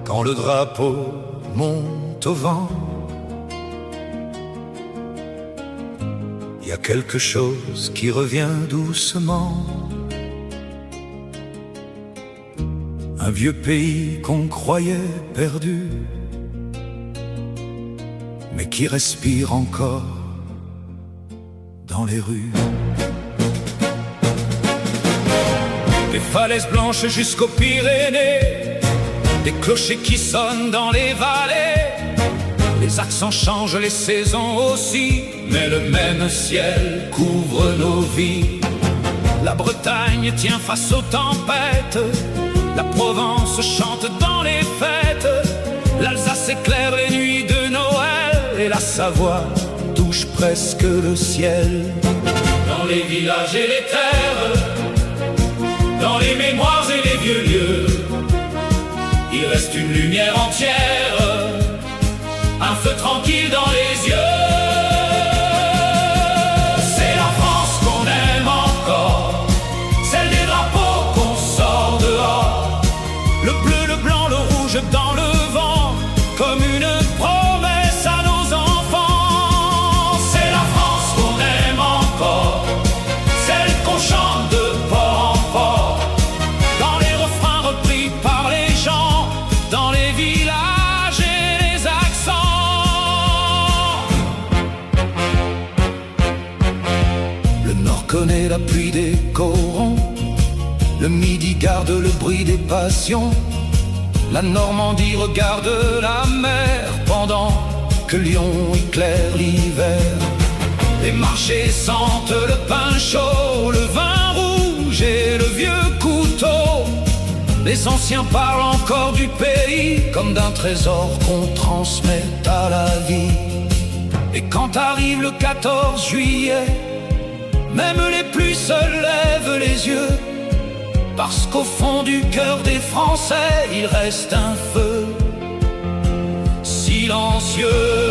Quand le drapeau monte au vent, il y a quelque chose qui revient doucement. Un vieux pays qu'on croyait perdu, mais qui respire encore dans les rues. Des falaises blanches jusqu'aux Pyrénées, des clochers qui sonnent dans les vallées. Les accents changent, les saisons aussi, mais le même ciel couvre nos vies. La Bretagne tient face aux tempêtes, la Provence chante dans les fêtes, l'Alsace éclaire les nuits de Noël, et la Savoie touche presque le ciel. Dans les villages et les terres, dans les mémoires et les vieux lieux, il reste une lumière entière, un feu tranquille dans les yeux. C'est la France qu'on aime encore, celle des drapeaux qu'on sort dehors, le bleu, le blanc, le rouge dans le vent, comme une promesse à nos enfants. C'est la France qu'on aime encore, celle qu'on chante de port en port, dans les refrains repris par les gens, dans les villages et les accents. Le Nord connaît la pluie des corons, le Midi garde le bruit des passions, la Normandie regarde la mer pendant que Lyon éclaire l'hiver. Les marchés sentent le pain chaud, le vin rouge et le vieux couteau. Les anciens parlent encore du pays comme d'un trésor qu'on transmet à la vie. Et quand arrive le 14 juillet, même les plus seuls lèvent les yeux, parce qu'au fond du cœur des Français, il reste un feu silencieux.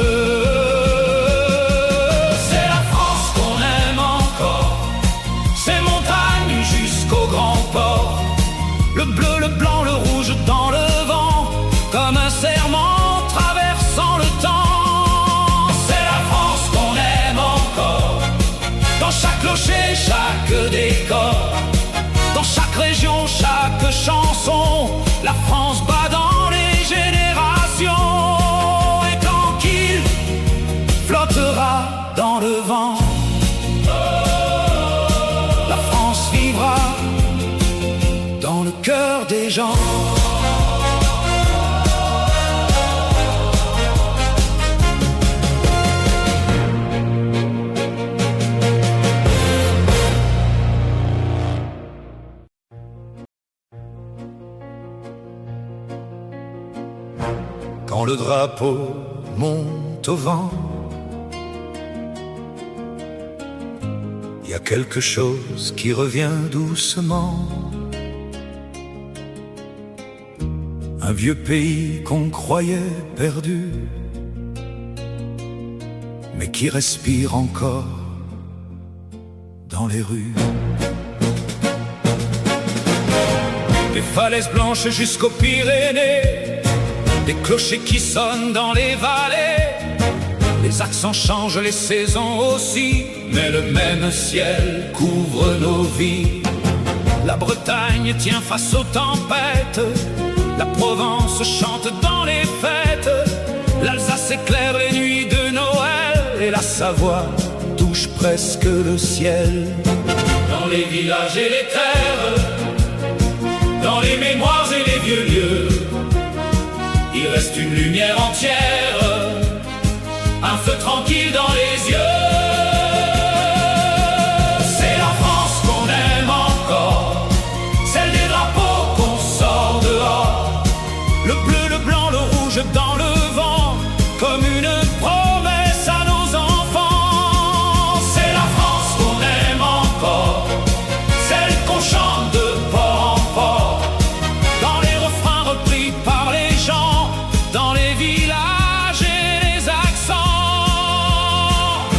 C'est la France qu'on aime encore, ces montagnes jusqu'au grand port, le bleu, le blanc, le rouge dans le vent, comme un serment traversant le temps. C'est la France qu'on aime encore, dans chaque clocher, chaque décor, dans chaque région, chaque chanson, la France bat dans les générations. Et tranquille, flottera dans le vent, la France vivra dans le cœur des gens. Quand le drapeau monte au vent, il y a quelque chose qui revient doucement. Un vieux pays qu'on croyait perdu, mais qui respire encore dans les rues. Des falaises blanches jusqu'aux Pyrénées, des clochers qui sonnent dans les vallées. Les accents changent, les saisons aussi, mais le même ciel couvre nos vies. La Bretagne tient face aux tempêtes, la Provence chante dans les fêtes, l'Alsace éclaire les nuits de Noël, et la Savoie touche presque le ciel. Dans les villages et les terres, dans les mémoires et les vieux lieux, il reste une lumière entière, un feu tranquille dans les yeux. C'est la France qu'on aime encore, celle des drapeaux qu'on sort dehors, le bleu, le blanc, le rouge dans le vent, comme une promesse à nos enfants. C'est la France qu'on aime encore, celle qu'on chante de port en port, dans les refrains repris par les gens, dans les villages et les accents.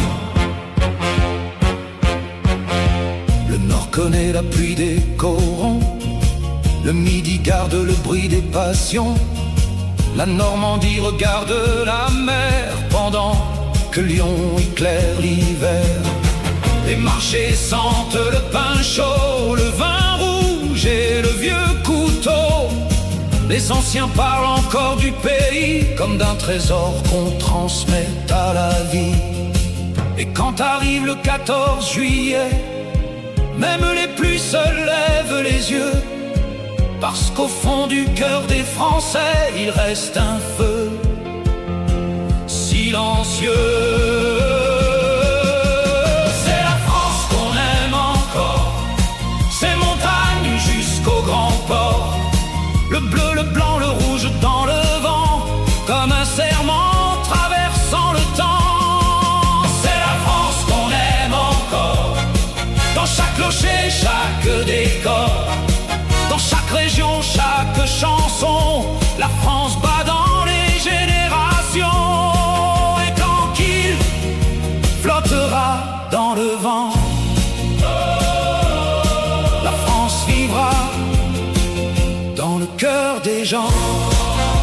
Le Nord connaît la pluie des corons, le Midi garde le bruit des passions, La Normandie regarde la mer pendant que Lyon éclaire l'hiver. Les marchés sentent le pain chaud, le vin rouge et le vieux couteau. Les anciens parlent encore du pays comme d'un trésor qu'on transmet à la vie. Et quand arrive le 14 juillet, même les pluies se lèvent les yeux, parce qu'au fond du cœur des Français, il reste un feu silencieux. C'est la France qu'on aime encore, ses montagnes jusqu'au grand port. Le bleu, le blanc, le rouge dans le vent, comme un serment traversant le temps. C'est la France qu'on aime encore, dans chaque clocher, chaque décor, dans chaque région, chaque chanson. La France bat dans les générations, et tranquille, flottera dans le vent. La France vivra dans le cœur des gens.